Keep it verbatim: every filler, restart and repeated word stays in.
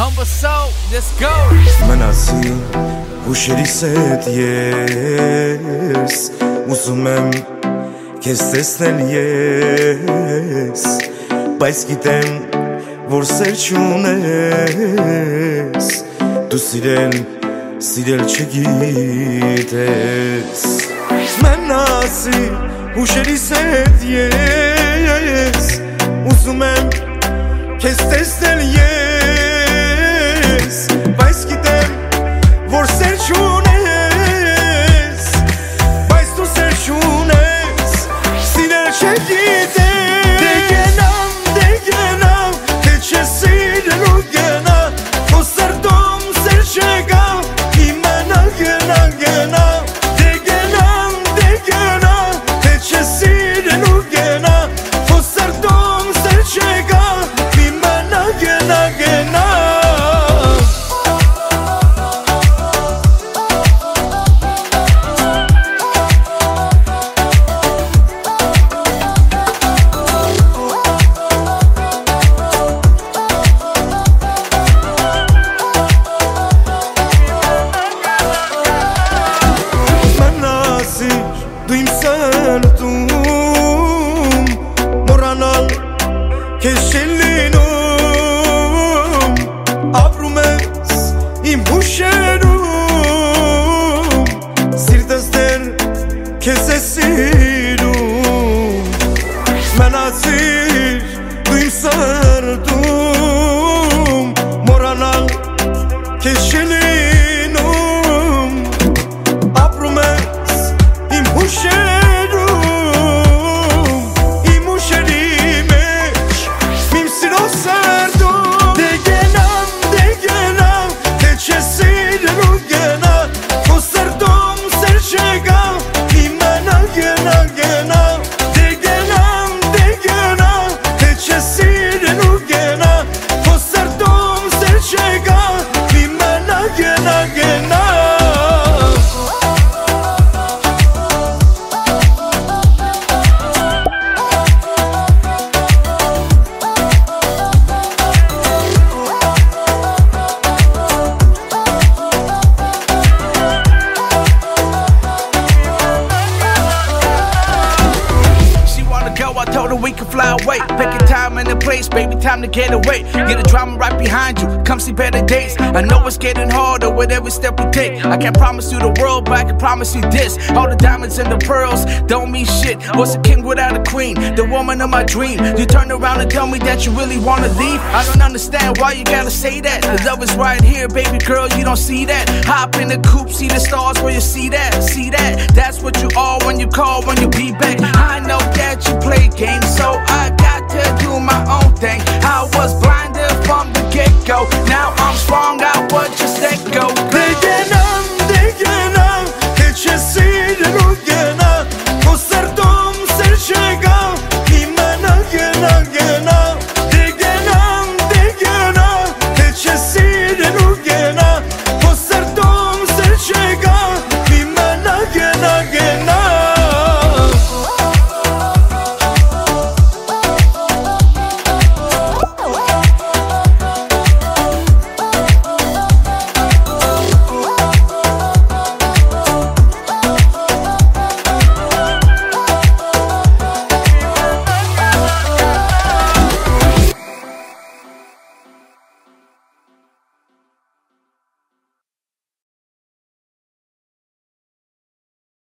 Humble soul, let's go. Մնացի հուշերիս հետ ես Ուզում եմ քեզ տեսնել ես Բայց գիտեմ, որ սեր չունես Դու սիրել, սիրել չգիտես Մնացի հուշերիս հետ ես Ուզում եմ քեզ տեսնել ես Բայց գիտեմ, որ սեր չունես Բայց դու սեր չունես Սիրել չգիտես Դե գնամ, դե գնամ Թե չես սիրելու գնա Քո սրտում սեր չկա Իմանա գնա, գնա Դե գնամ, դե գնամ Թե չես սիրելու գնա Քո սրտում սեր չկա Իմանա գնա, գնա Դու իմ սրտում մոռանալ քեզ չի լինում Ապրում ես իմ հուշերում Սիրտս դեռ քեզ է սիրում Մնացիր դու իմ սրտում մոռանալ քեզ չի լինում Ապրում ես Իմ ուշերի մեջ Իմ սիրո սրտում Դե գնամ, դե գնամ Թե չես սիրելու գնա Քո սրտում սեր չկա Իմանա գնա, գնա Դե գնամ, դե գնամ Թե չես սիրելու գնա Քո սրտում սեր չկա Իմանա գնա, գնա I told her we could fly away. Pick a time and a place, baby, time to get away. Get a drama right behind you, come see better days. I know it's getting harder with every step we take. I can't promise you the world, but I can promise you this. All the diamonds and the pearls don't mean shit. What's a king without a queen? The woman of my dream. You turn around and tell me that you really wanna leave. I don't understand why you gotta say that. The love is right here, baby girl, you don't see that. Hop in the coupe, see the stars where you see that. See that, that's what you are when you call, when you be back. I know that you play games, so I got to do my own thing. I was blinded from the get-go. Now I'm strong, I would just let go.